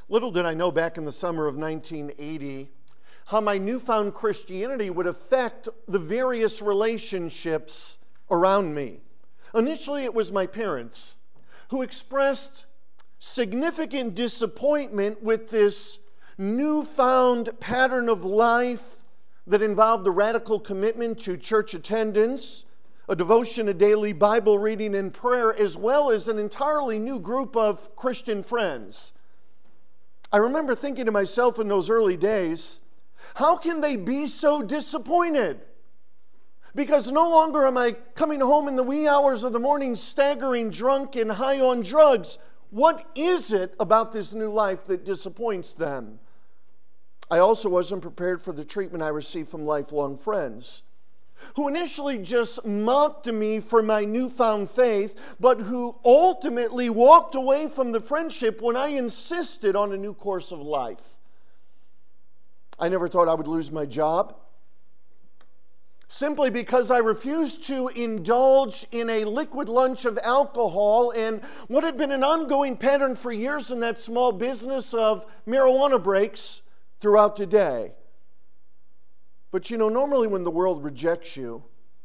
Little did I know back in the summer of 1980 how my newfound Christianity would affect the various relationships around me. Initially, it was my parents who expressed significant disappointment with this newfound pattern of life that involved a radical commitment to church attendance, a devotion to daily Bible reading and prayer, as well as an entirely new group of Christian friends. I remember thinking to myself in those early days, how can they be so disappointed? Because no longer am I coming home in the wee hours of the morning staggering drunk and high on drugs. What is it about this new life that disappoints them? I also wasn't prepared for the treatment I received from lifelong friends, who initially just mocked me for my newfound faith, but who ultimately walked away from the friendship when I insisted on a new course of life. I never thought I would lose my job, simply because I refused to indulge in a liquid lunch of alcohol and what had been an ongoing pattern for years in that small business of marijuana breaks throughout the day. But normally when the world rejects you,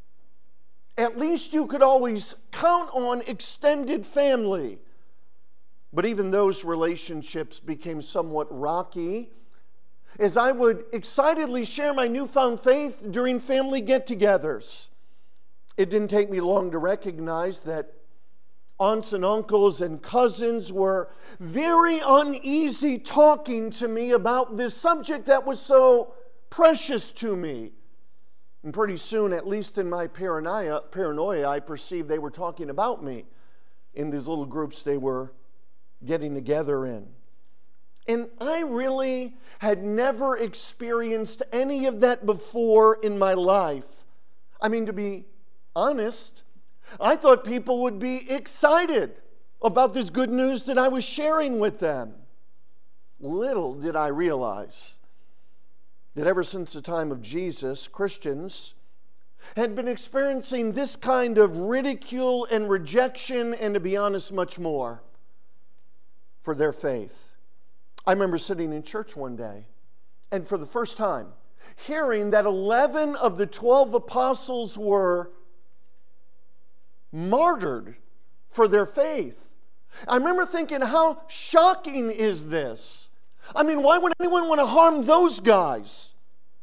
at least you could always count on extended family. But even those relationships became somewhat rocky as I would excitedly share my newfound faith during family get-togethers. It didn't take me long to recognize that aunts and uncles and cousins were very uneasy talking to me about this subject that was so precious to me. And pretty soon, at least in my paranoia, I perceived they were talking about me in these little groups they were getting together in. And I really had never experienced any of that before in my life. I mean, to be honest, I thought people would be excited about this good news that I was sharing with them. Little did I realize that ever since the time of Jesus, Christians had been experiencing this kind of ridicule and rejection, and to be honest, much more, for their faith. I remember sitting in church one day, and for the first time, hearing that 11 of the 12 apostles were martyred for their faith. I remember thinking, how shocking is this? I mean, why would anyone want to harm those guys?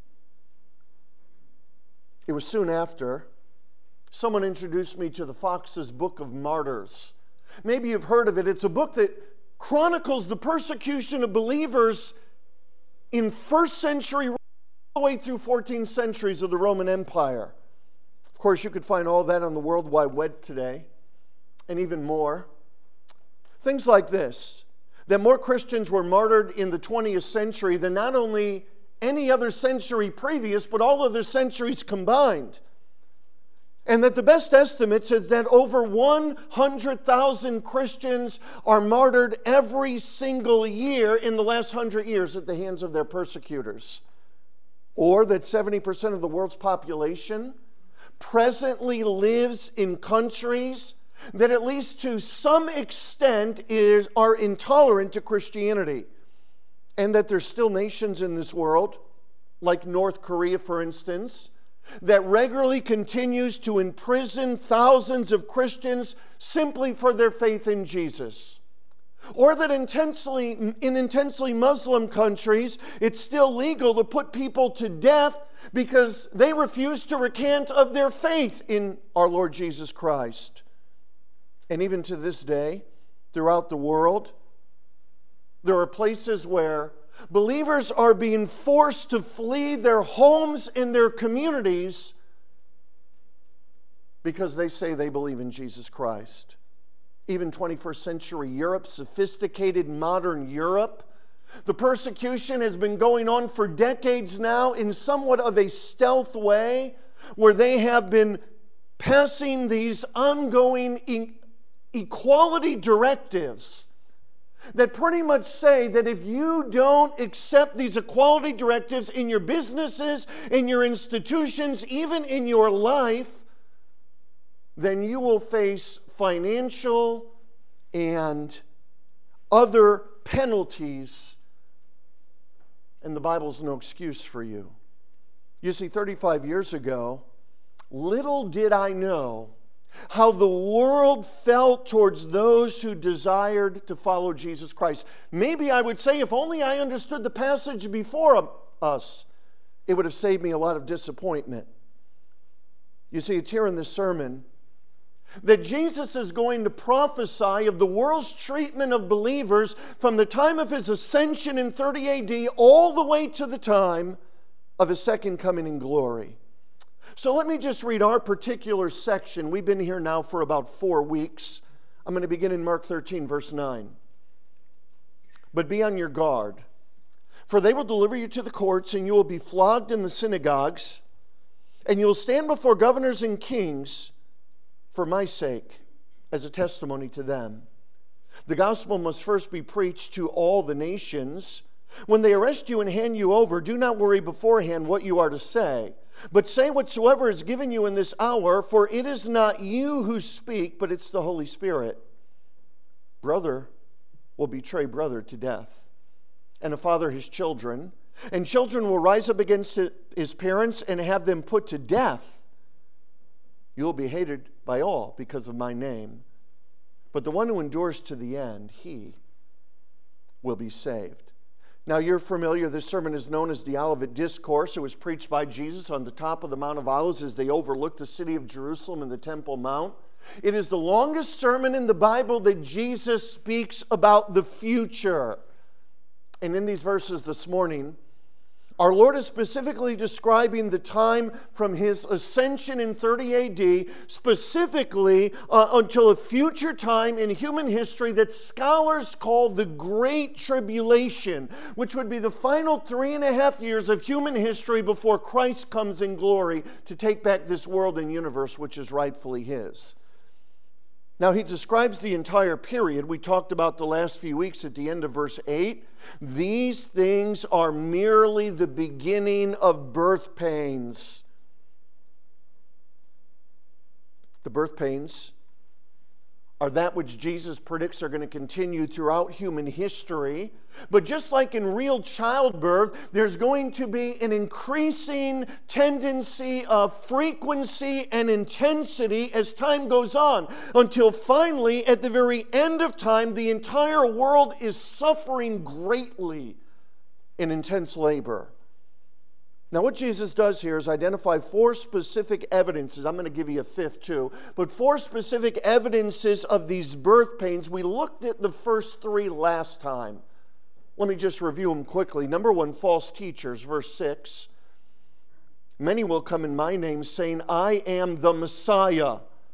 It was soon after someone introduced me to the Fox's Book of Martyrs. Maybe you've heard of it. It's a book that chronicles the persecution of believers in 1st century all the way through 14 centuries of the Roman Empire. Of course, you could find all that on the World Wide Web today, and even more. Things like this, that more Christians were martyred in the 20th century than not only any other century previous, but all other centuries combined. And that the best estimates is that over 100,000 Christians are martyred every single year in the last 100 years at the hands of their persecutors. Or that 70% of the world's population presently lives in countries that at least to some extent are intolerant to Christianity. And that there's still nations in this world, like North Korea, for instance, that regularly continues to imprison thousands of Christians simply for their faith in Jesus. Or that in intensely Muslim countries, it's still legal to put people to death because they refuse to recant of their faith in our Lord Jesus Christ. And even to this day, throughout the world, there are places where believers are being forced to flee their homes and their communities because they say they believe in Jesus Christ. Even 21st century Europe, sophisticated modern Europe, the persecution has been going on for decades now in somewhat of a stealth way, where they have been passing these ongoing equality directives that pretty much say that if you don't accept these equality directives in your businesses, in your institutions, even in your life, then you will face financial and other penalties, and the Bible's no excuse for you. You see, 35 years ago, little did I know how the world felt towards those who desired to follow Jesus Christ. Maybe I would say, if only I understood the passage before us, it would have saved me a lot of disappointment. You see, it's here in this sermon that Jesus is going to prophesy of the world's treatment of believers from the time of his ascension in 30 AD all the way to the time of his second coming in glory. So let me just read our particular section. We've been here now for about 4 weeks. I'm going to begin in Mark 13, verse 9. But be on your guard, for they will deliver you to the courts, and you will be flogged in the synagogues, and you will stand before governors and kings for my sake, as a testimony to them. The gospel must first be preached to all the nations. When they arrest you and hand you over, do not worry beforehand what you are to say, but say whatsoever is given you in this hour, for it is not you who speak, but it's the Holy Spirit. Brother will betray brother to death, and a father his children, and children will rise up against his parents and have them put to death. You will be hated by all because of my name, but the one who endures to the end, he will be saved. Now you're familiar, this sermon is known as the Olivet Discourse. It was preached by Jesus on the top of the Mount of Olives as they overlooked the city of Jerusalem and the Temple Mount. It is the longest sermon in the Bible that Jesus speaks about the future. And in these verses this morning, our Lord is specifically describing the time from his ascension in 30 AD, specifically until a future time in human history that scholars call the Great Tribulation, which would be the final 3.5 years of human history before Christ comes in glory to take back this world and universe which is rightfully his. Now, he describes the entire period. We talked about the last few weeks at the end of verse 8. These things are merely the beginning of birth pains. The birth pains are that which Jesus predicts are going to continue throughout human history. But just like in real childbirth, there's going to be an increasing tendency of frequency and intensity as time goes on, until finally, at the very end of time, the entire world is suffering greatly in intense labor. Now, what Jesus does here is identify 4 specific evidences. I'm going to give you a fifth too. But 4 specific evidences of these birth pains. We looked at the first 3 last time. Let me just review them quickly. Number 1, false teachers, verse 6. Many will come in my name saying, I am the Messiah,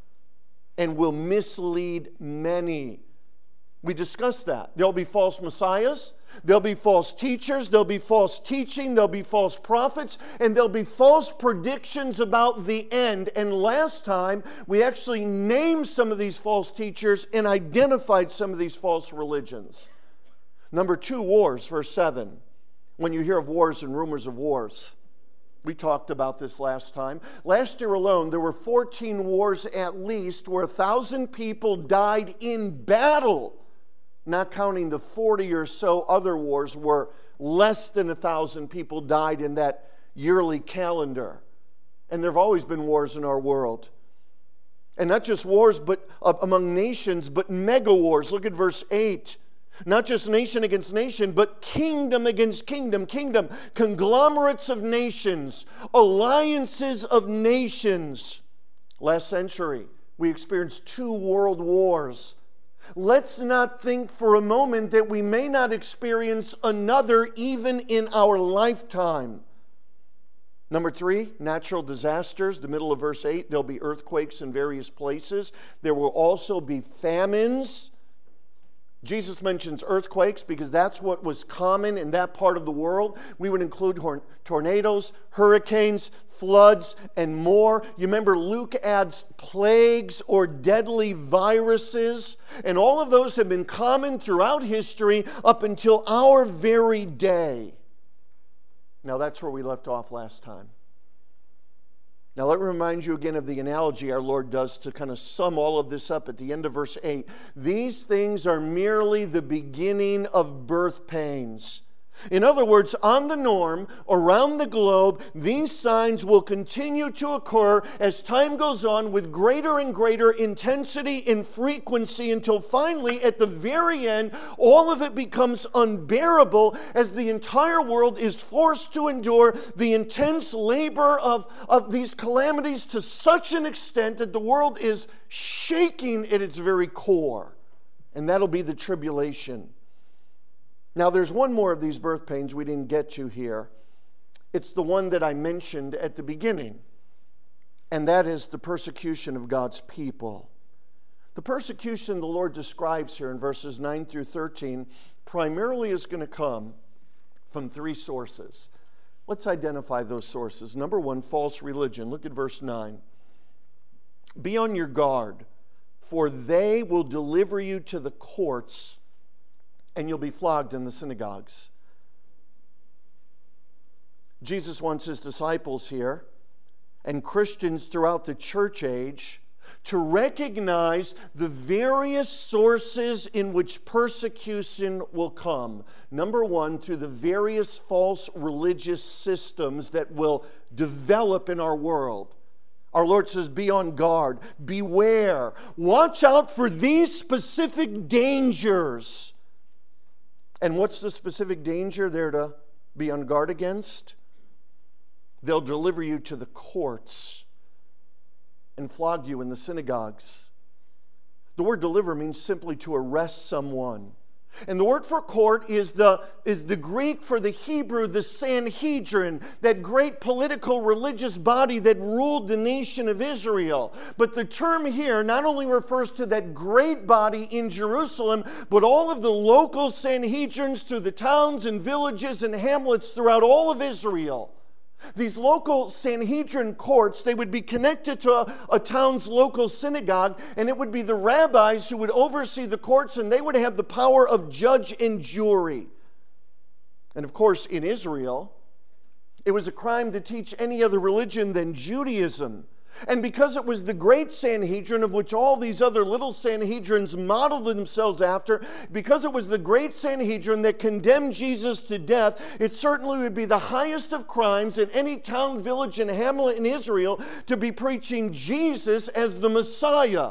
and will mislead many. We discussed that. There'll be false messiahs, there'll be false teachers, there'll be false teaching, there'll be false prophets, and there'll be false predictions about the end. And last time, we actually named some of these false teachers and identified some of these false religions. Number 2, wars, verse 7. When you hear of wars and rumors of wars. We talked about this last time. Last year alone, there were 14 wars at least where 1,000 people died in battle. Not counting the 40 or so other wars where less than 1,000 people died in that yearly calendar. And there have always been wars in our world. And not just wars but among nations, but mega wars. Look at verse 8. Not just nation against nation, but kingdom against kingdom. Kingdom, conglomerates of nations, alliances of nations. Last century, we experienced 2 world wars. Let's not think for a moment that we may not experience another even in our lifetime. Number 3, natural disasters. The middle of verse 8, there'll be earthquakes in various places. There will also be famines. Jesus mentions earthquakes because that's what was common in that part of the world. We would include tornadoes, hurricanes, floods, and more. You remember Luke adds plagues or deadly viruses, and all of those have been common throughout history up until our very day. Now that's where we left off last time. Now let me remind you again of the analogy our Lord does to kind of sum all of this up at the end of verse 8. These things are merely the beginning of birth pains. In other words, on the norm, around the globe, these signs will continue to occur as time goes on with greater and greater intensity and frequency until finally, at the very end, all of it becomes unbearable as the entire world is forced to endure the intense labor of these calamities to such an extent that the world is shaking at its very core. And that'll be the tribulation. Now, there's one more of these birth pains we didn't get to here. It's the one that I mentioned at the beginning, and that is the persecution of God's people. The persecution the Lord describes here in verses 9 through 13 primarily is going to come from three sources. Let's identify those sources. Number one, false religion. Look at verse 9. Be on your guard, for they will deliver you to the courts, and you'll be flogged in the synagogues. Jesus wants his disciples here and Christians throughout the church age to recognize the various sources in which persecution will come. Number one, through the various false religious systems that will develop in our world. Our Lord says, be on guard, beware, watch out for these specific dangers. And what's the specific danger they're to be on guard against? They'll deliver you to the courts and flog you in the synagogues. The word deliver means simply to arrest someone. And the word for court is the Greek for the Hebrew, the Sanhedrin, that great political religious body that ruled the nation of Israel. But the term here not only refers to that great body in Jerusalem, but all of the local Sanhedrins through the towns and villages and hamlets throughout all of Israel. These local Sanhedrin courts, they would be connected to a town's local synagogue, and it would be the rabbis who would oversee the courts, and they would have the power of judge and jury. And of course, in Israel, it was a crime to teach any other religion than Judaism. And because it was the great Sanhedrin, of which all these other little Sanhedrins modeled themselves after, because it was the great Sanhedrin that condemned Jesus to death, it certainly would be the highest of crimes in any town, village, and hamlet in Israel to be preaching Jesus as the Messiah.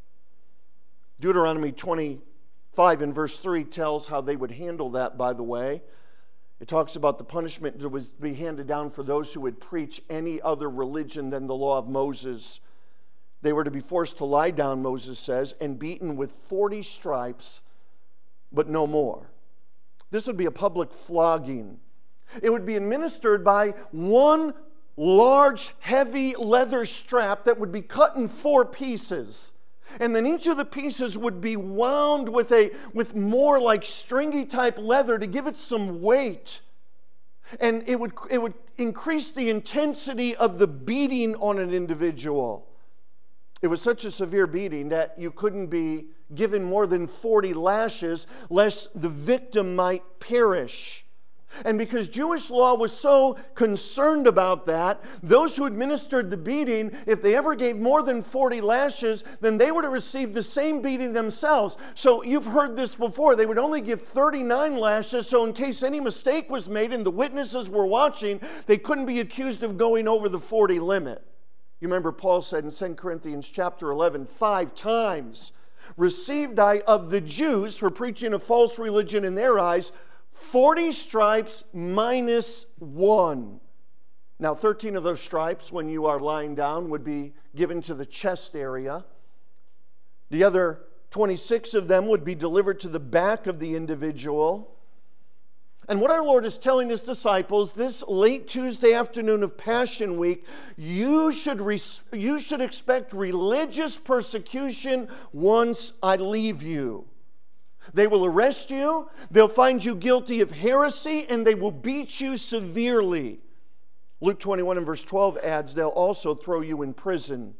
Deuteronomy 25 and verse 3 tells how they would handle that, by the way. It talks about the punishment that was to be handed down for those who would preach any other religion than the law of Moses. They were to be forced to lie down, Moses says, and beaten with 40 stripes, but no more. This would be a public flogging. It would be administered by one large, heavy leather strap that would be cut in 4 pieces. And then each of the pieces would be wound with more like stringy type leather to give it some weight. And it would increase the intensity of the beating on an individual. It was such a severe beating that you couldn't be given more than 40 lashes lest the victim might perish. And because Jewish law was so concerned about that, those who administered the beating, if they ever gave more than 40 lashes, then they would have received the same beating themselves. So you've heard this before. They would only give 39 lashes, so in case any mistake was made and the witnesses were watching, they couldn't be accused of going over the 40 limit. You remember Paul said in 2 Corinthians chapter 11, 5 times, received I of the Jews for preaching a false religion in their eyes 40 stripes minus 1. Now, 13 of those stripes, when you are lying down, would be given to the chest area. The other 26 of them would be delivered to the back of the individual. And what our Lord is telling his disciples this late Tuesday afternoon of Passion Week, you should expect religious persecution once I leave you. They will arrest you, they'll find you guilty of heresy, and they will beat you severely. Luke 21 and verse 12 adds, they'll also throw you in prison.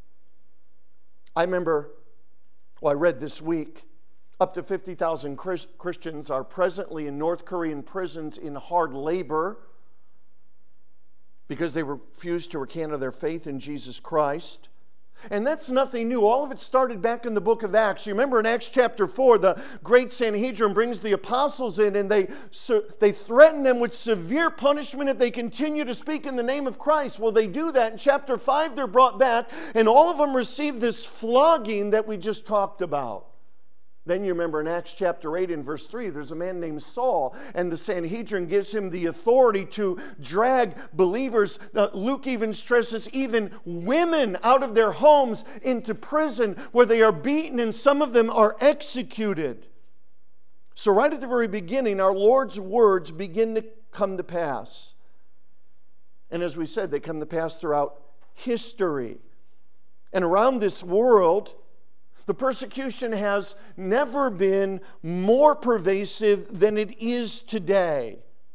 I read this week, up to 50,000 Christians are presently in North Korean prisons in hard labor because they refused to recant of their faith in Jesus Christ. And that's nothing new. All of it started back in the book of Acts. You remember in Acts chapter 4, the great Sanhedrin brings the apostles in and they threaten them with severe punishment if they continue to speak in the name of Christ. Well, they do that. In chapter 5, they're brought back, and all of them receive this flogging that we just talked about. Then you remember in Acts chapter 8 and verse 3, there's a man named Saul, and the Sanhedrin gives him the authority to drag believers. Luke even stresses even women out of their homes into prison where they are beaten, and some of them are executed. So right at the very beginning, our Lord's words begin to come to pass. And as we said, they come to pass throughout history. And around this world, the persecution has never been more pervasive than it is today.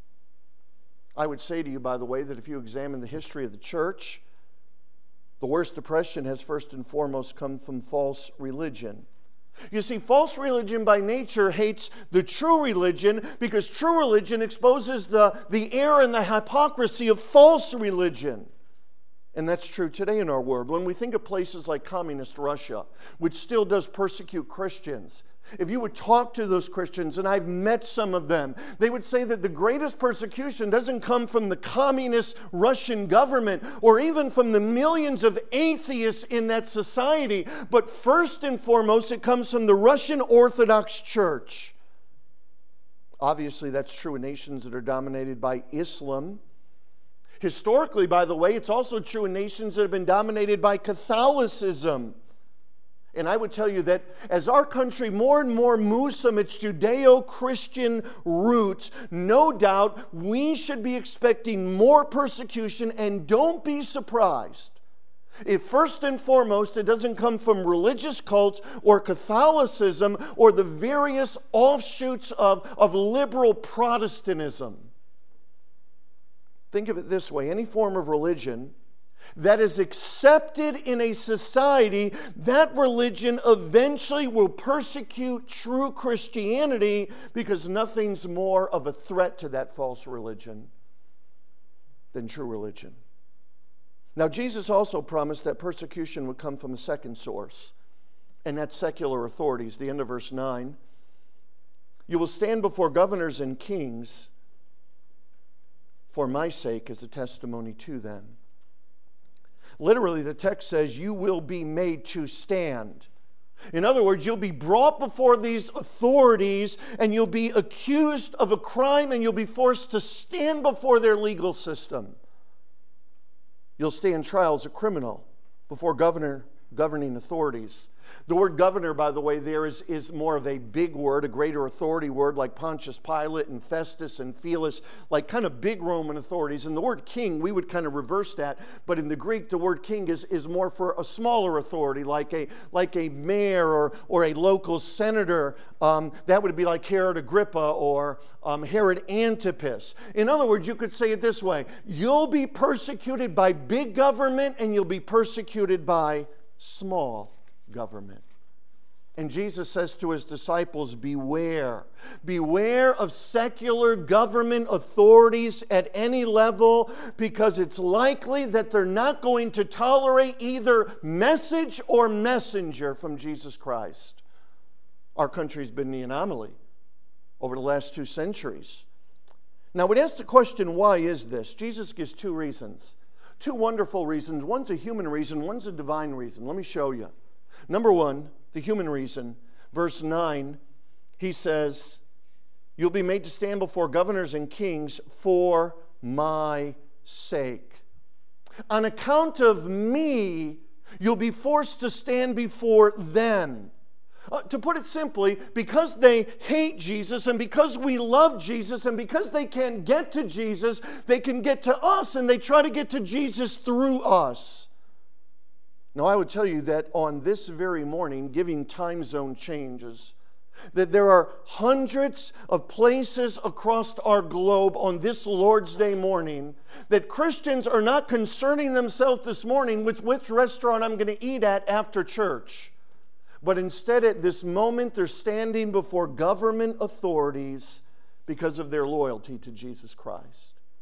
I would say to you, by the way, that if you examine the history of the church, the worst oppression has first and foremost come from false religion. You see, false religion by nature hates the true religion because true religion exposes the error and the hypocrisy of false religion. And that's true today in our world. When we think of places like communist Russia, which still does persecute Christians, if you would talk to those Christians, and I've met some of them, they would say that the greatest persecution doesn't come from the communist Russian government or even from the millions of atheists in that society, but first and foremost, it comes from the Russian Orthodox Church. Obviously, that's true in nations that are dominated by Islam. Historically, by the way, it's also true in nations that have been dominated by Catholicism. And I would tell you that as our country more and more moves from its Judeo-Christian roots, no doubt we should be expecting more persecution, and don't be surprised if first and foremost it doesn't come from religious cults or Catholicism or the various offshoots of liberal Protestantism. Think of it this way: any form of religion that is accepted in a society, that religion eventually will persecute true Christianity, because nothing's more of a threat to that false religion than true religion. Now, Jesus also promised that persecution would come from a second source, and that's secular authorities. The end of verse 9. You will stand before governors and kings for my sake as a testimony to them. Literally, the text says you will be made to stand. In other words, you'll be brought before these authorities and you'll be accused of a crime and you'll be forced to stand before their legal system. You'll stand trial as a criminal before governing authorities. The word governor, by the way, there is more of a big word, a greater authority word, like Pontius Pilate and Festus and Felix, like kind of big Roman authorities. And the word king, we would kind of reverse that. But in the Greek, the word king is more for a smaller authority, like a mayor or a local senator. That would be like Herod Agrippa or Herod Antipas. In other words, you could say it this way: you'll be persecuted by big government and you'll be persecuted by small government. And Jesus says to his disciples, beware. Beware of secular government authorities at any level, because it's likely that they're not going to tolerate either message or messenger from Jesus Christ. Our country's been the anomaly over the last 2 centuries. Now, we'd ask the question, why is this? Jesus gives 2 reasons. 2 wonderful reasons. One's a human reason, one's a divine reason. Let me show you. Number 1, the human reason. Verse 9, he says, you'll be made to stand before governors and kings for my sake. On account of me, you'll be forced to stand before them. To put it simply, because they hate Jesus and because we love Jesus and because they can't get to Jesus, they can get to us, and they try to get to Jesus through us. Now, I would tell you that on this very morning, giving time zone changes, that there are hundreds of places across our globe on this Lord's Day morning that Christians are not concerning themselves this morning with which restaurant I'm going to eat at after church. But instead, at this moment, they're standing before government authorities because of their loyalty to Jesus Christ.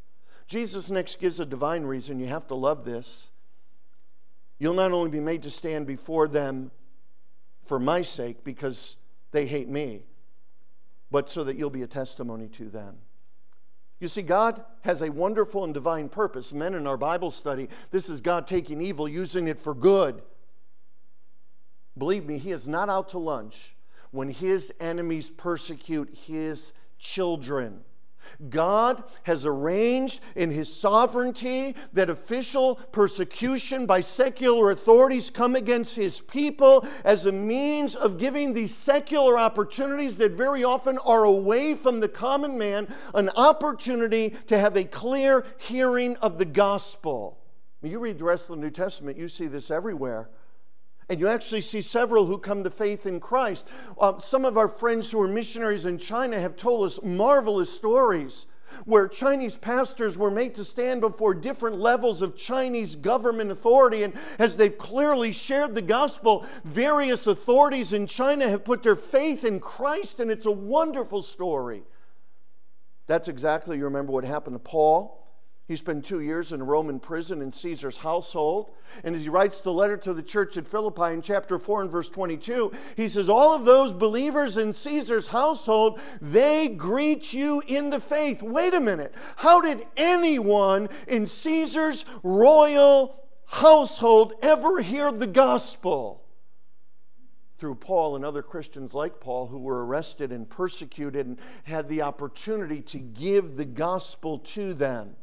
Jesus next gives a divine reason. You have to love this. You'll not only be made to stand before them for my sake because they hate me, but so that you'll be a testimony to them. You see, God has a wonderful and divine purpose. Men, in our Bible study, this is God taking evil, using it for good. Believe me, He is not out to lunch when His enemies persecute His children. God has arranged in His sovereignty that official persecution by secular authorities come against His people as a means of giving these secular opportunities that very often are away from the common man an opportunity to have a clear hearing of the gospel. When you read the rest of the New Testament, you see this everywhere. And you actually see several who come to faith in Christ. Some of our friends who are missionaries in China have told us marvelous stories where Chinese pastors were made to stand before different levels of Chinese government authority. And as they've clearly shared the gospel, various authorities in China have put their faith in Christ, and it's a wonderful story. That's exactly, you remember what happened to Paul. He spent 2 years in a Roman prison in Caesar's household. And as he writes the letter to the church at Philippi in chapter 4 and verse 22, he says, all of those believers in Caesar's household, they greet you in the faith. Wait a minute. How did anyone in Caesar's royal household ever hear the gospel? Through Paul and other Christians like Paul who were arrested and persecuted and had the opportunity to give the gospel to them.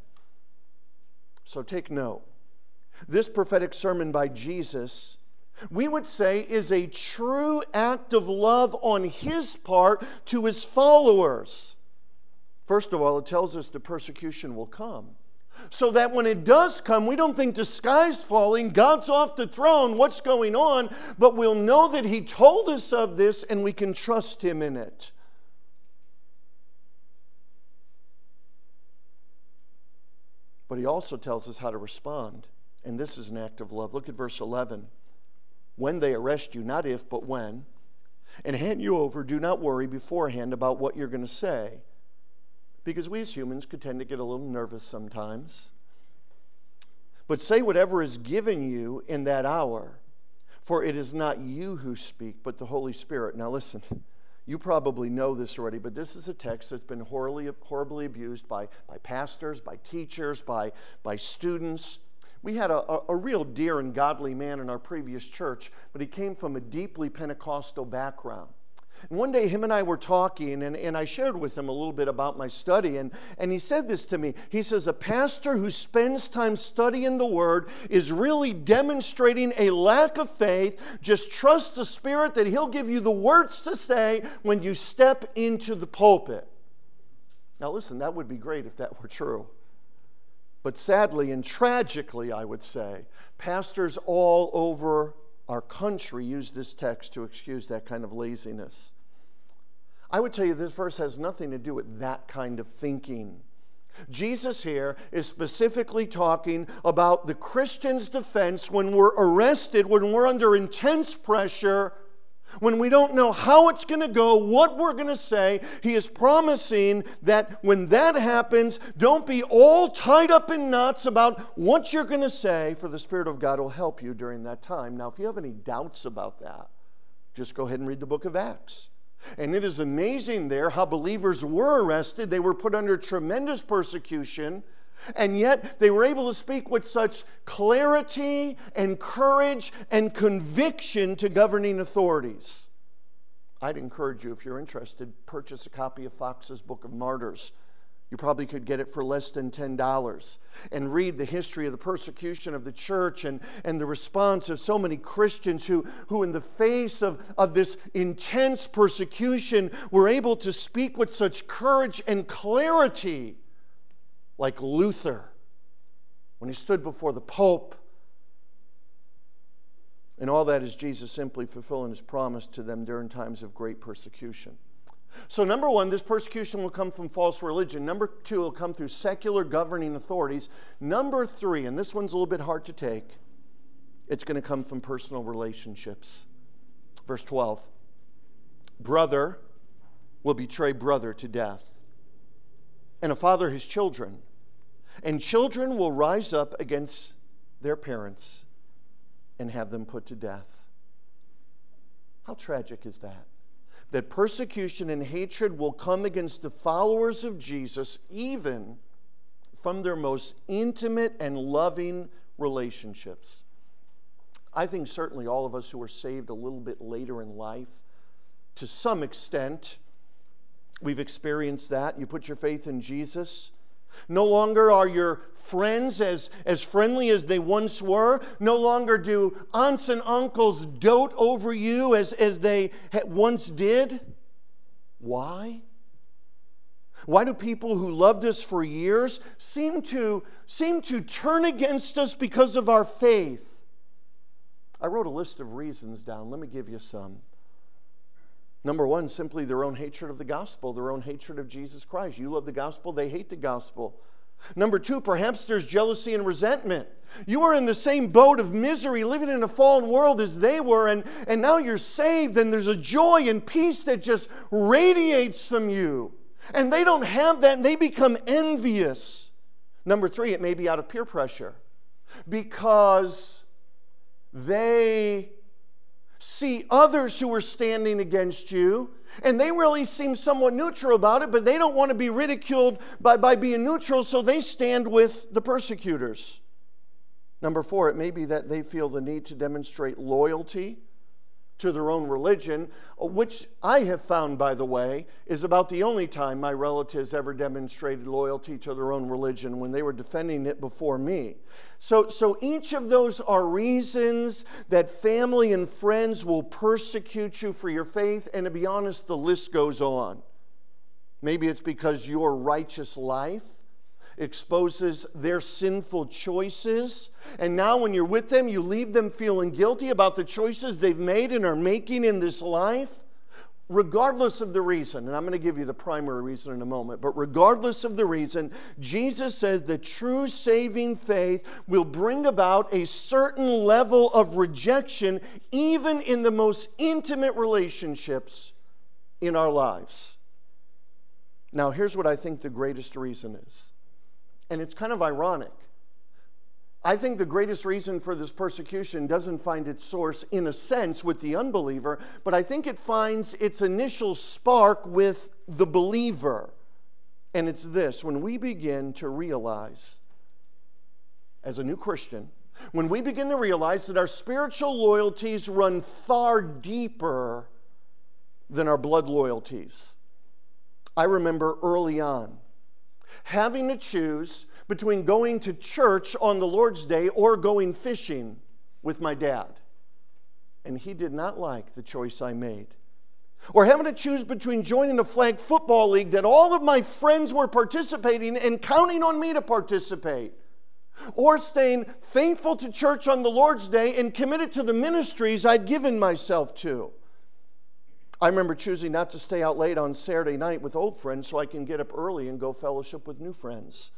So take note. This prophetic sermon by Jesus, we would say, is a true act of love on His part to His followers. First of all, it tells us the persecution will come. So that when it does come, we don't think the sky's falling, God's off the throne, what's going on? But we'll know that He told us of this and we can trust Him in it. But He also tells us how to respond. And this is an act of love. Look at verse 11. When they arrest you, not if, but when, and hand you over, do not worry beforehand about what you're going to say. Because we as humans could tend to get a little nervous sometimes. But say whatever is given you in that hour, for it is not you who speak, but the Holy Spirit. Now listen. You probably know this already, but this is a text that's been horribly abused by pastors, by teachers, by students. We had a real dear and godly man in our previous church, but he came from a deeply Pentecostal background. And one day him and I were talking, and I shared with him a little bit about my study, and he said this to me. He says, a pastor who spends time studying the Word is really demonstrating a lack of faith. Just trust the Spirit that He'll give you the words to say when you step into the pulpit. Now listen, that would be great if that were true. But sadly and tragically, I would say, pastors all over our country use this text to excuse that kind of laziness. I would tell you this verse has nothing to do with that kind of thinking. Jesus here is specifically talking about the Christian's defense when we're arrested, when we're under intense pressure, when we don't know how it's going to go, what we're going to say. He is promising that when that happens, don't be all tied up in knots about what you're going to say, for the Spirit of God will help you during that time. Now, if you have any doubts about that, just go ahead and read the book of Acts. And it is amazing there how believers were arrested. They were put under tremendous persecution. And yet they were able to speak with such clarity and courage and conviction to governing authorities. I'd encourage you, if you're interested, purchase a copy of Fox's Book of Martyrs. You probably could get it for less than $10. And read the history of the persecution of the church and the response of so many Christians who in the face of this intense persecution were able to speak with such courage and clarity. Like Luther, when he stood before the Pope. And all that is Jesus simply fulfilling His promise to them during times of great persecution. So number one, this persecution will come from false religion. Number two, it will come through secular governing authorities. Number three, and this one's a little bit hard to take, it's going to come from personal relationships. Verse 12, brother will betray brother to death, and a father his children. and children will rise up against their parents and have them put to death. How tragic is that? That persecution and hatred will come against the followers of Jesus, even from their most intimate and loving relationships. I think certainly all of us who are saved a little bit later in life, to some extent, we've experienced that. You put your faith in Jesus. No longer are your friends as friendly as they once were. No longer do aunts and uncles dote over you as they once did. Why? Why do people who loved us for years seem to turn against us because of our faith? I wrote a list of reasons down. Let me give you some. Number one, simply their own hatred of the gospel, their own hatred of Jesus Christ. You love the gospel, they hate the gospel. Number two, perhaps there's jealousy and resentment. You are in the same boat of misery, living in a fallen world as they were, and now you're saved, and there's a joy and peace that just radiates from you. And they don't have that, and they become envious. Number three, it may be out of peer pressure, because they see others who are standing against you, and they really seem somewhat neutral about it, but they don't want to be ridiculed by being neutral, so they stand with the persecutors. Number four, it may be that they feel the need to demonstrate loyalty to their own religion, which I have found, by the way, is about the only time my relatives ever demonstrated loyalty to their own religion, when they were defending it before me. So each of those are reasons that family and friends will persecute you for your faith, and to be honest, the list goes on. Maybe it's because your righteous life exposes their sinful choices, and now when you're with them, you leave them feeling guilty about the choices they've made and are making in this life. Regardless of the reason, and I'm going to give you the primary reason in a moment, but regardless of the reason, Jesus says that true saving faith will bring about a certain level of rejection, even in the most intimate relationships in our lives. Now, here's what I think the greatest reason is. And it's kind of ironic. I think the greatest reason for this persecution doesn't find its source, in a sense, with the unbeliever, but I think it finds its initial spark with the believer. And it's this: when we begin to realize, as a new Christian, when we begin to realize that our spiritual loyalties run far deeper than our blood loyalties. I remember early on having to choose between going to church on the Lord's Day or going fishing with my dad. And he did not like the choice I made. Or having to choose between joining a flag football league that all of my friends were participating and counting on me to participate. Or staying faithful to church on the Lord's Day and committed to the ministries I'd given myself to. I remember choosing not to stay out late on Saturday night with old friends so I can get up early and go fellowship with new friends.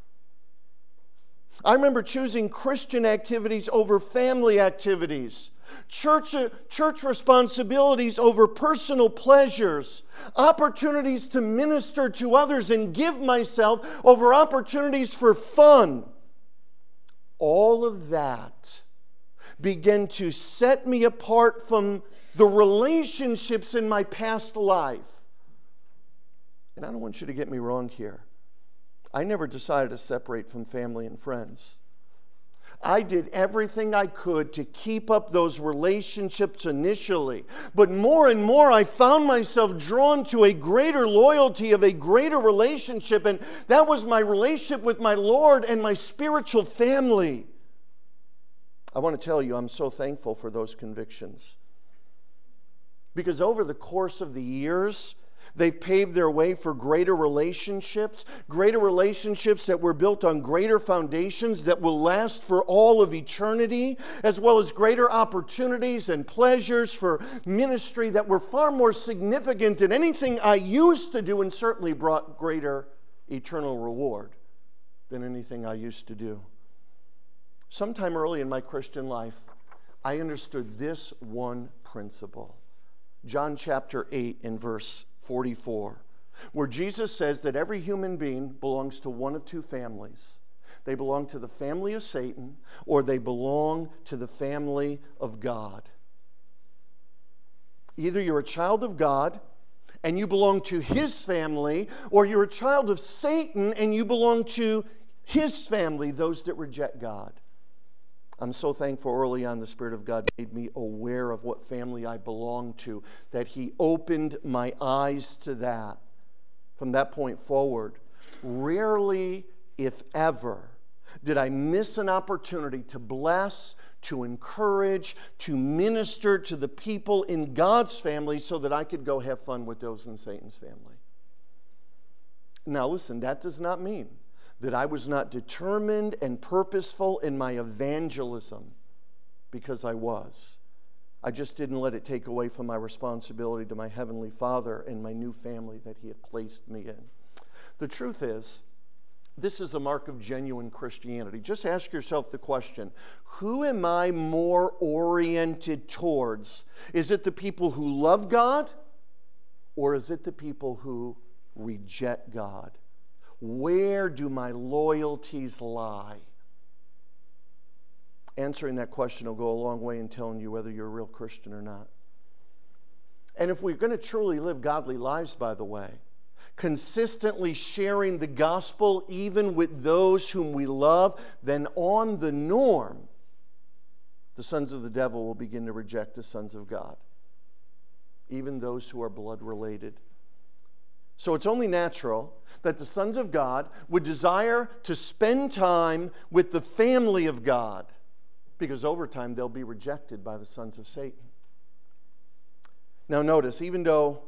I remember choosing Christian activities over family activities, church responsibilities over personal pleasures, opportunities to minister to others and give myself over opportunities for fun. All of that began to set me apart from the relationships in my past life. And I don't want you to get me wrong here. I never decided to separate from family and friends. I did everything I could to keep up those relationships initially. But more and more I found myself drawn to a greater loyalty of a greater relationship. And that was my relationship with my Lord and my spiritual family. I want to tell you, I'm so thankful for those convictions. Because over the course of the years, they've paved their way for greater relationships that were built on greater foundations that will last for all of eternity, as well as greater opportunities and pleasures for ministry that were far more significant than anything I used to do, and certainly brought greater eternal reward than anything I used to do. Sometime early in my Christian life, I understood this one principle. John chapter 8 and verse 44, where Jesus says that every human being belongs to one of two families. They belong to the family of Satan, or they belong to the family of God. Either you're a child of God and you belong to His family, or you're a child of Satan and you belong to his family, those that reject God. I'm so thankful early on the Spirit of God made me aware of what family I belong to, that He opened my eyes to that. From that point forward, rarely, if ever, did I miss an opportunity to bless, to encourage, to minister to the people in God's family so that I could go have fun with those in Satan's family. Now listen, that does not mean that I was not determined and purposeful in my evangelism, because I was. I just didn't let it take away from my responsibility to my Heavenly Father and my new family that He had placed me in. The truth is, this is a mark of genuine Christianity. Just ask yourself the question, who am I more oriented towards? Is it the people who love God, or is it the people who reject God? Where do my loyalties lie? Answering that question will go a long way in telling you whether you're a real Christian or not. And if we're going to truly live godly lives, by the way, consistently sharing the gospel even with those whom we love, then on the norm, the sons of the devil will begin to reject the sons of God, even those who are blood related. So it's only natural that the sons of God would desire to spend time with the family of God, because over time they'll be rejected by the sons of Satan. Now notice, even though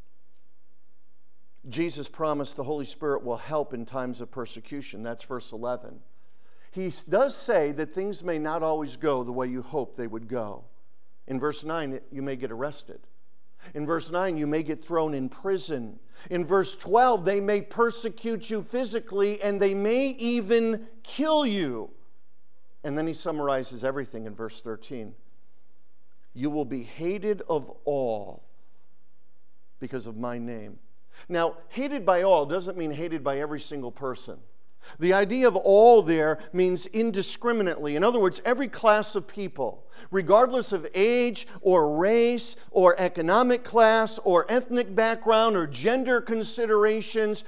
Jesus promised the Holy Spirit will help in times of persecution, that's verse 11, He does say that things may not always go the way you hope they would go. In verse 9, you may get arrested. In verse 9, you may get thrown in prison. In verse 12, they may persecute you physically, and they may even kill you. And then he summarizes everything in verse 13. You will be hated of all because of my name. Now, hated by all doesn't mean hated by every single person. The idea of all there means indiscriminately. In other words, every class of people, regardless of age or race or economic class or ethnic background or gender considerations,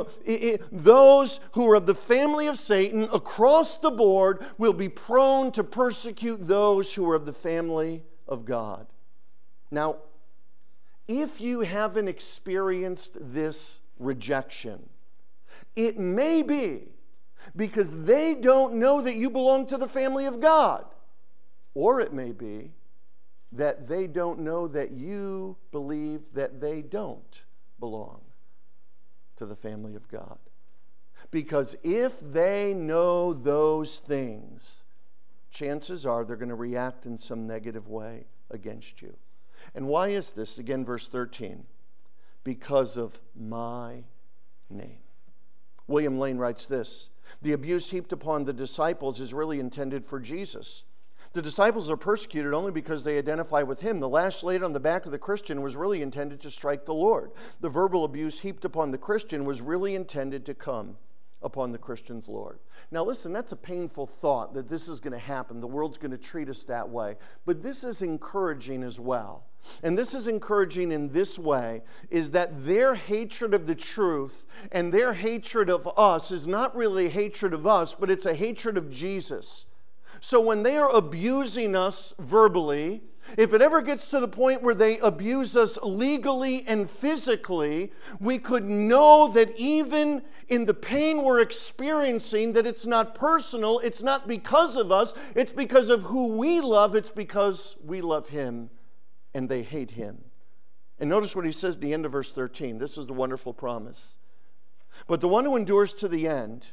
those who are of the family of Satan across the board will be prone to persecute those who are of the family of God. Now, if you haven't experienced this rejection, it may be because they don't know that you belong to the family of God. Or it may be that they don't know that you believe that they don't belong to the family of God. Because if they know those things, chances are they're going to react in some negative way against you. And why is this? Again, verse 13. Because of my name. William Lane writes this: the abuse heaped upon the disciples is really intended for Jesus. The disciples are persecuted only because they identify with Him. The lash laid on the back of the Christian was really intended to strike the Lord. The verbal abuse heaped upon the Christian was really intended to come upon the Christian's Lord. Now listen, that's a painful thought that this is going to happen. The world's going to treat us that way. But this is encouraging as well. And this is encouraging in this way, is that their hatred of the truth and their hatred of us is not really hatred of us, but it's a hatred of Jesus. So when they are abusing us verbally, if it ever gets to the point where they abuse us legally and physically, we could know that even in the pain we're experiencing, that it's not personal, it's not because of us, it's because of who we love, it's because we love Him and they hate Him. And notice what he says at the end of verse 13. This is a wonderful promise. But the one who endures to the end,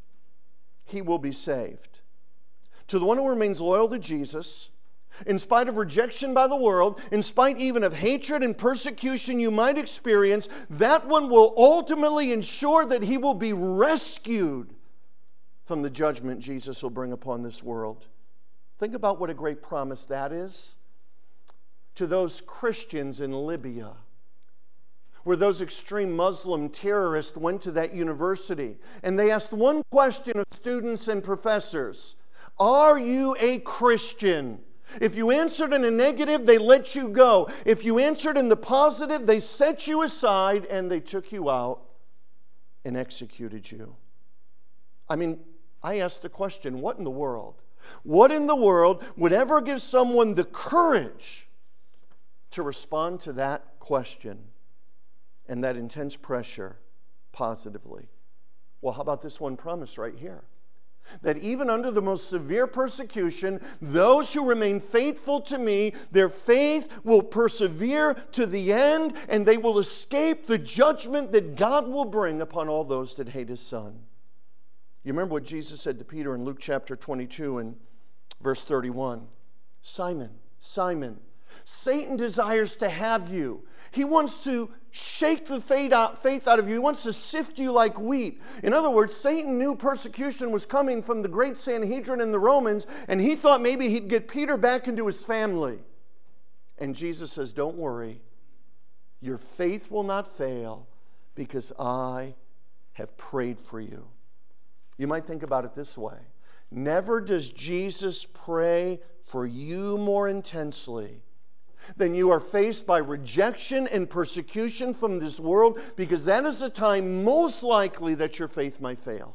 he will be saved. To the one who remains loyal to Jesus, in spite of rejection by the world, in spite even of hatred and persecution you might experience, that one will ultimately ensure that he will be rescued from the judgment Jesus will bring upon this world. Think about what a great promise that is to those Christians in Libya. where those extreme Muslim terrorists went to that university, and they asked one question of students and professors: are you a Christian? If you answered in a negative, they let you go. If you answered in the positive, they set you aside and they took you out and executed you. I mean, I asked the question, what in the world? What in the world would ever give someone the courage to respond to that question and that intense pressure positively? Well, how about this one promise right here? That even under the most severe persecution, those who remain faithful to me, their faith will persevere to the end, and they will escape the judgment that God will bring upon all those that hate His Son. You remember what Jesus said to Peter in Luke chapter 22 and verse 31? Simon, Simon, Satan desires to have you. He wants to shake the faith out of you. He wants to sift you like wheat. In other words, Satan knew persecution was coming from the great Sanhedrin and the Romans, and he thought maybe he'd get Peter back into his family. And Jesus says, don't worry. Your faith will not fail because I have prayed for you. You might think about it this way. Never does Jesus pray for you more intensely than you are faced by rejection and persecution from this world, because that is the time most likely that your faith might fail.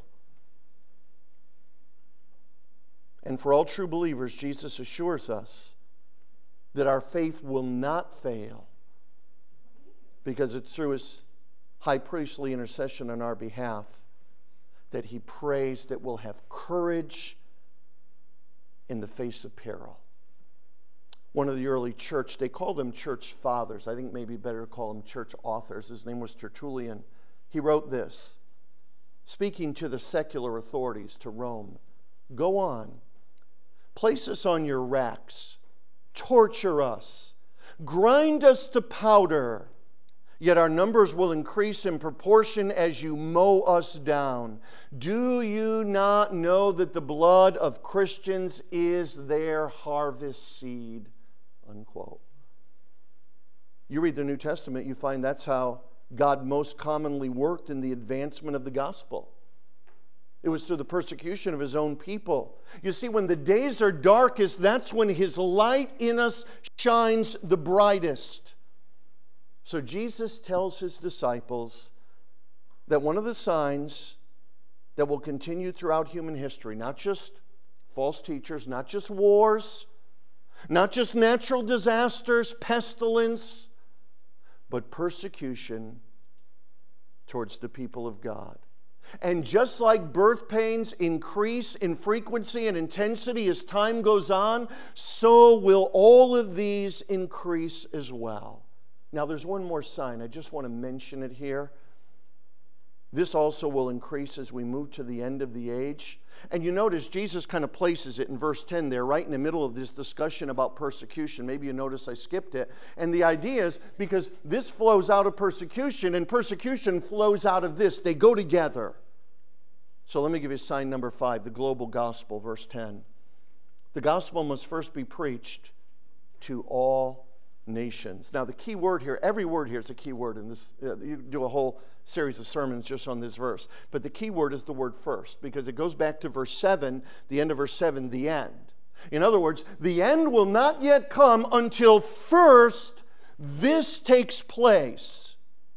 And for all true believers, Jesus assures us that our faith will not fail because it's through His high priestly intercession on our behalf that He prays that we'll have courage in the face of peril. One of the early church, they call them church fathers. I think maybe better to call them church authors. His name was Tertullian. He wrote this, speaking to the secular authorities, to Rome: go on, place us on your racks, torture us, grind us to powder, yet our numbers will increase in proportion as you mow us down. Do you not know that the blood of Christians is their harvest seed? Unquote. You read the New Testament, you find that's how God most commonly worked in the advancement of the gospel. It was through the persecution of His own people. You see, when the days are darkest, that's when His light in us shines the brightest. So Jesus tells His disciples that one of the signs that will continue throughout human history, not just false teachers, not just wars, not just natural disasters, pestilence, but persecution towards the people of God. And just like birth pains increase in frequency and intensity as time goes on, so will all of these increase as well. Now, there's one more sign. I just want to mention it here. This also will increase as we move to the end of the age. And you notice Jesus kind of places it in verse 10 there, right in the middle of this discussion about persecution. Maybe you notice I skipped it. And the idea is because this flows out of persecution, and persecution flows out of this. They go together. So let me give you sign number 5, the global gospel, verse 10. The gospel must first be preached to all nations. Now, the key word here, every word here is a key word in this. You do a whole series of sermons just on this verse. But the key word is the word first, because it goes back to verse 7, the end of verse 7, the end. In other words, the end will not yet come until first this takes place.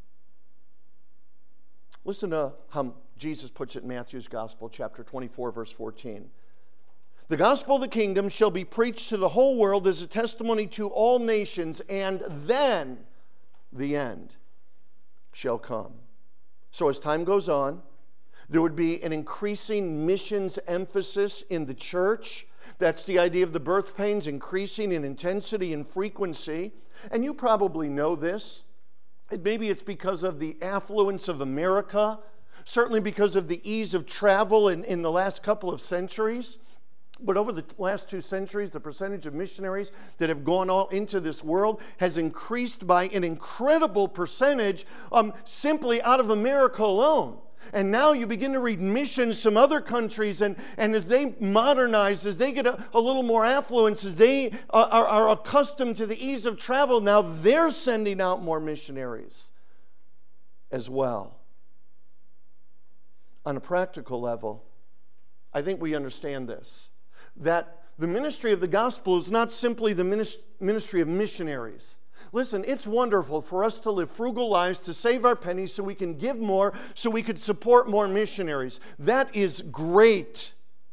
Listen to how Jesus puts it in Matthew's Gospel, chapter 24, verse 14. The gospel of the kingdom shall be preached to the whole world as a testimony to all nations, and then the end shall come. So as time goes on, there would be an increasing missions emphasis in the church. That's the idea of the birth pains increasing in intensity and frequency. And you probably know this. Maybe it's because of the affluence of America, certainly because of the ease of travel in the last couple of centuries. But over the last 2 centuries, the percentage of missionaries that have gone all into this world has increased by an incredible percentage simply out of America alone. And now you begin to read missions from other countries, and as they modernize, as they get a little more affluence, as they are accustomed to the ease of travel, now they're sending out more missionaries as well. On a practical level, I think we understand this, that the ministry of the gospel is not simply the ministry of missionaries. Listen, it's wonderful for us to live frugal lives, to save our pennies so we can give more, so we could support more missionaries. That is great.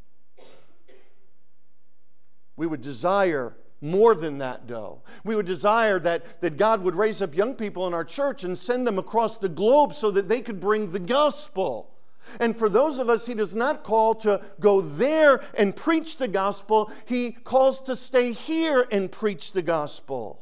We would desire more than that, though. We would desire that God would raise up young people in our church and send them across the globe so that they could bring the gospel. And for those of us, He does not call to go there and preach the gospel. He calls to stay here and preach the gospel.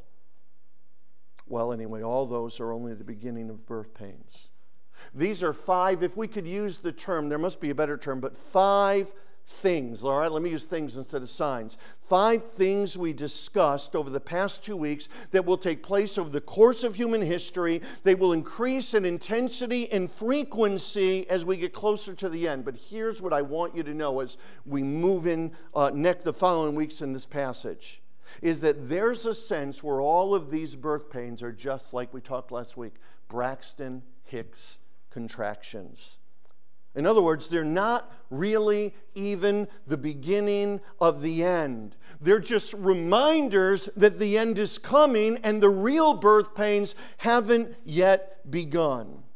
Well, anyway, all those are only the beginning of birth pains. These are 5, if we could use the term, there must be a better term, but 5 things, all right? Let me use things instead of signs. 5 things we discussed over the past 2 weeks that will take place over the course of human history. They will increase in intensity and frequency as we get closer to the end. But here's what I want you to know as we move in the following weeks in this passage, is that there's a sense where all of these birth pains are just like we talked last week, Braxton Hicks contractions. In other words, they're not really even the beginning of the end. They're just reminders that the end is coming and the real birth pains haven't yet begun.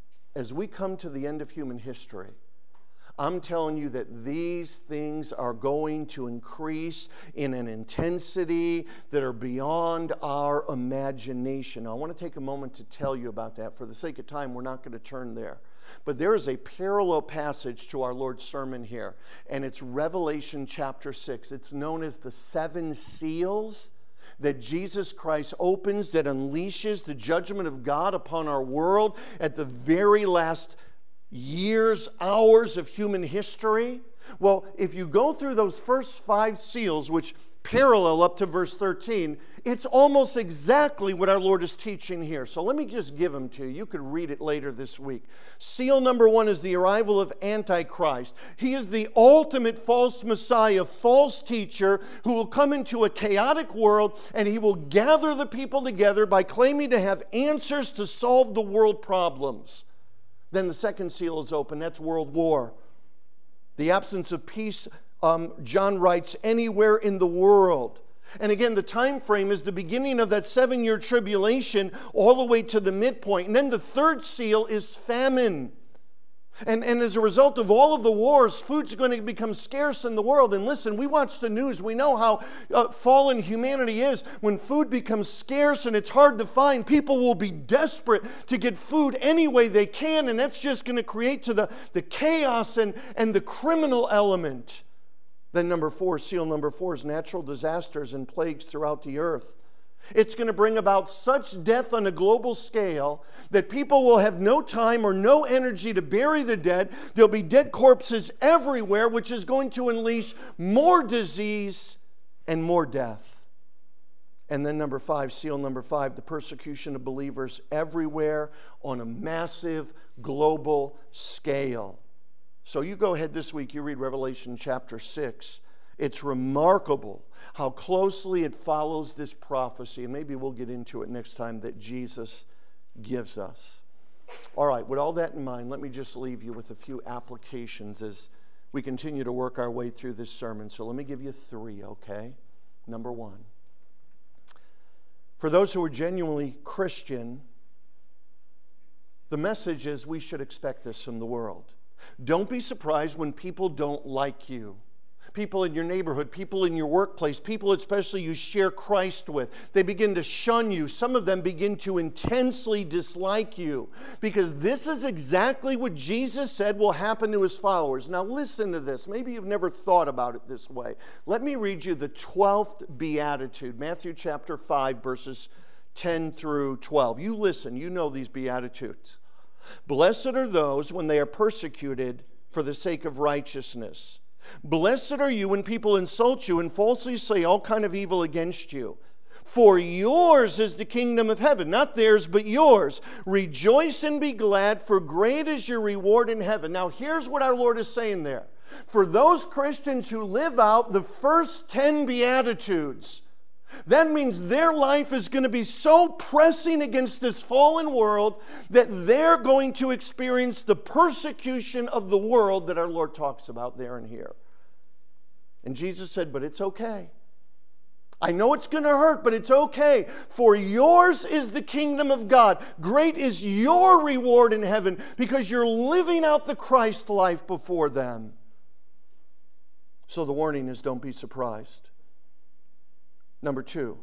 As we come to the end of human history, I'm telling you that these things are going to increase in an intensity that are beyond our imagination. I want to take a moment to tell you about that. For the sake of time, we're not going to turn there. But there is a parallel passage to our Lord's sermon here, and it's Revelation chapter 6. It's known as the 7 seals that Jesus Christ opens, that unleashes the judgment of God upon our world at the very last years, hours of human history. Well, if you go through those first 5 seals, which parallel up to verse 13, it's almost exactly what our Lord is teaching here. So let me just give them to you. You could read it later this week. Seal number 1 is the arrival of Antichrist. He is the ultimate false Messiah, false teacher, who will come into a chaotic world, and he will gather the people together by claiming to have answers to solve the world problems. Then the second seal is open. That's world war. The absence of peace, John writes, anywhere in the world. And again, the time frame is the beginning of that 7-year tribulation all the way to the midpoint. And then the third seal is famine. And as a result of all of the wars, food's going to become scarce in the world. And listen, we watch the news. We know how fallen humanity is. When food becomes scarce and it's hard to find, people will be desperate to get food any way they can. And that's just going to create to the chaos and the criminal element. Then number 4, seal number 4 is natural disasters and plagues throughout the earth. It's going to bring about such death on a global scale that people will have no time or no energy to bury the dead. There'll be dead corpses everywhere, which is going to unleash more disease and more death. And then number 5, seal number 5, the persecution of believers everywhere on a massive global scale. So you go ahead this week, you read Revelation chapter 6. It's remarkable how closely it follows this prophecy, and maybe we'll get into it next time, that Jesus gives us. All right, with all that in mind, let me just leave you with a few applications as we continue to work our way through this sermon. So let me give you 3, okay? Number 1. For those who are genuinely Christian, the message is we should expect this from the world. Don't be surprised when people don't like you. People in your neighborhood, people in your workplace, people especially you share Christ with. They begin to shun you. Some of them begin to intensely dislike you, because this is exactly what Jesus said will happen to his followers. Now listen to this. Maybe you've never thought about it this way. Let me read you the 12th beatitude, Matthew chapter 5, verses 10 through 12. You listen, you know these beatitudes. Blessed are those when they are persecuted for the sake of righteousness. Blessed are you when people insult you and falsely say all kind of evil against you. For yours is the kingdom of heaven, not theirs, but yours. Rejoice and be glad, for great is your reward in heaven. Now here's what our Lord is saying there. For those Christians who live out the first 10 beatitudes, That means their life is going to be so pressing against this fallen world that they're going to experience the persecution of the world that our Lord talks about there and here. And Jesus said, but it's okay. I know it's going to hurt, but it's okay. For yours is the kingdom of God. Great is your reward in heaven because you're living out the Christ life before them. So the warning is, don't be surprised. Number 2,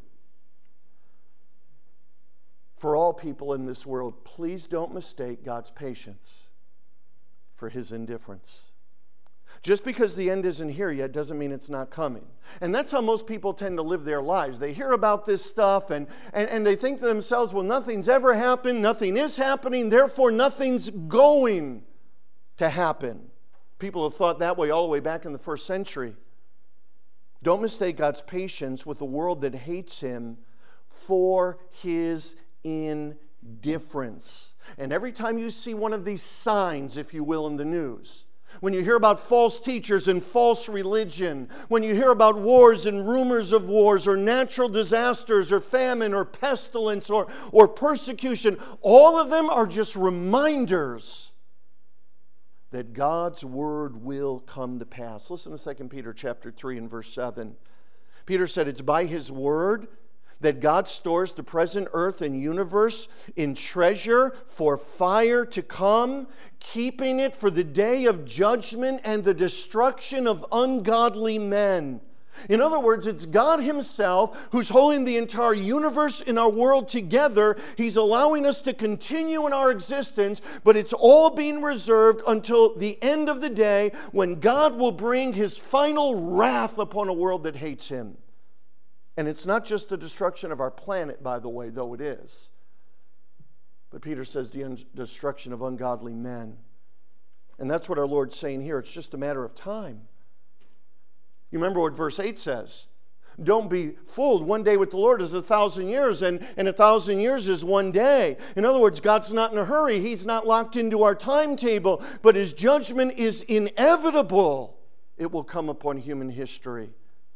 for all people in this world, please don't mistake God's patience for His indifference. Just because the end isn't here yet doesn't mean it's not coming. And that's how most people tend to live their lives. They hear about this stuff and they think to themselves, well, nothing's ever happened, nothing is happening, therefore nothing's going to happen. People have thought that way all the way back in the first century. Don't mistake God's patience with a world that hates Him for His indifference. And every time you see one of these signs, if you will, in the news, when you hear about false teachers and false religion, when you hear about wars and rumors of wars or natural disasters or famine or pestilence or persecution, all of them are just reminders that God's word will come to pass. Listen to 2 Peter chapter 3 and verse 7. Peter said, it's by His word that God stores the present earth and universe in treasure for fire to come, keeping it for the day of judgment and the destruction of ungodly men. In other words, it's God Himself who's holding the entire universe in our world together. He's allowing us to continue in our existence, but it's all being reserved until the end of the day when God will bring His final wrath upon a world that hates Him. And it's not just the destruction of our planet, by the way, though it is. But Peter says the destruction of ungodly men. And that's what our Lord's saying here. It's just a matter of time. You remember what verse 8 says. Don't be fooled. One day with the Lord is 1,000 years, and 1,000 years is one day. In other words, God's not in a hurry. He's not locked into our timetable, but His judgment is inevitable. It will come upon human history.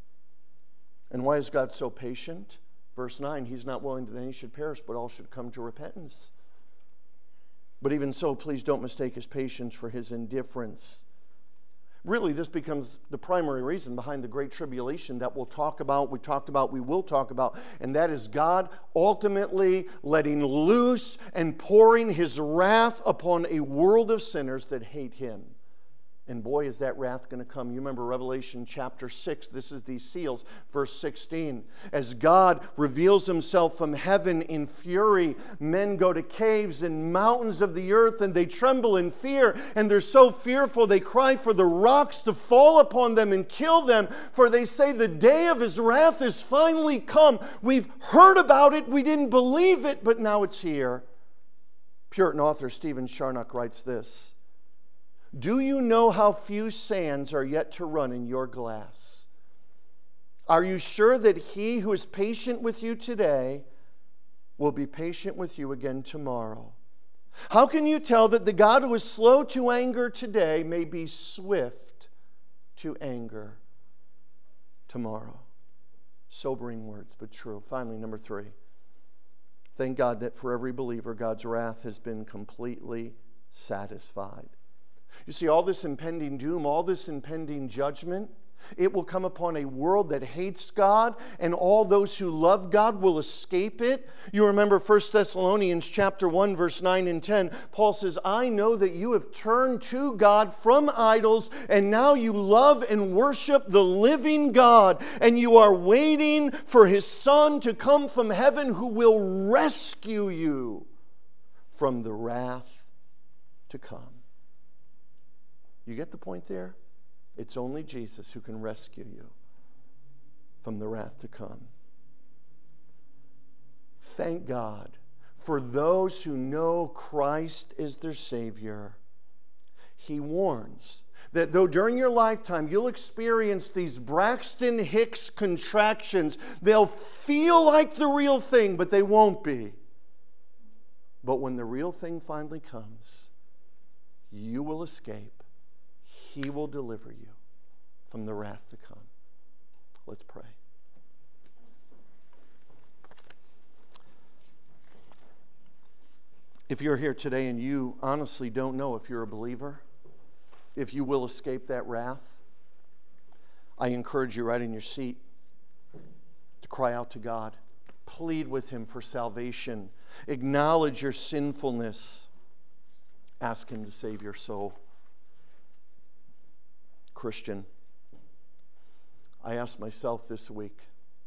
And why is God so patient? Verse 9, He's not willing that any should perish, but all should come to repentance. But even so, please don't mistake His patience for His indifference. Really, this becomes the primary reason behind the Great Tribulation that we'll talk about, we will talk about, and that is God ultimately letting loose and pouring His wrath upon a world of sinners that hate Him. And boy, is that wrath going to come. You remember Revelation chapter 6. This is these seals. Verse 16. As God reveals Himself from heaven in fury, men go to caves and mountains of the earth and they tremble in fear. And they're so fearful they cry for the rocks to fall upon them and kill them. For they say the day of His wrath is finally come. We've heard about it. We didn't believe it, but now it's here. Puritan author Stephen Charnock writes this. Do you know how few sands are yet to run in your glass? Are you sure that He who is patient with you today will be patient with you again tomorrow? How can you tell that the God who is slow to anger today may be swift to anger tomorrow? Sobering words, but true. Finally, number 3. Thank God that for every believer, God's wrath has been completely satisfied. You see, all this impending doom, all this impending judgment, it will come upon a world that hates God, and all those who love God will escape it. You remember 1 Thessalonians chapter 1, verse 9 and 10. Paul says, I know that you have turned to God from idols, and now you love and worship the living God, and you are waiting for His Son to come from heaven who will rescue you from the wrath to come. You get the point there? It's only Jesus who can rescue you from the wrath to come. Thank God for those who know Christ is their Savior. He warns that though during your lifetime you'll experience these Braxton Hicks contractions, they'll feel like the real thing, but they won't be. But when the real thing finally comes, you will escape. He will deliver you from the wrath to come. Let's pray. If you're here today and you honestly don't know if you're a believer, if you will escape that wrath, I encourage you right in your seat to cry out to God. Plead with Him for salvation. Acknowledge your sinfulness. Ask Him to save your soul. Christian, I asked myself this week,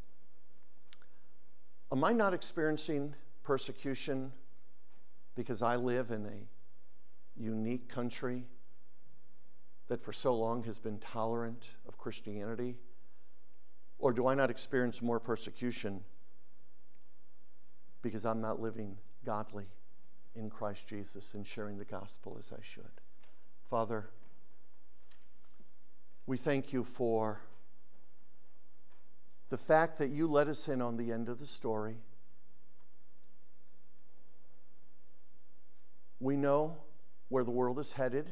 am I not experiencing persecution because I live in a unique country that for so long has been tolerant of Christianity? Or do I not experience more persecution because I'm not living godly in Christ Jesus and sharing the gospel as I should? Father, we thank you for the fact that you let us in on the end of the story. We know where the world is headed,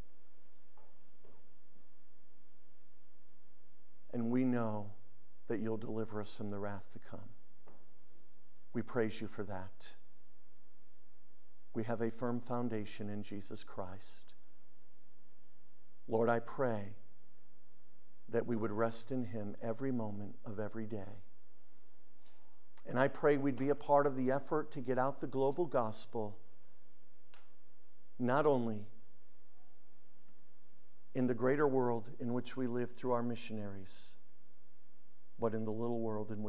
and we know that you'll deliver us from the wrath to come. We praise you for that. We have a firm foundation in Jesus Christ. Lord, I pray that we would rest in Him every moment of every day. And I pray we'd be a part of the effort to get out the global gospel, not only in the greater world in which we live through our missionaries, but in the little world in which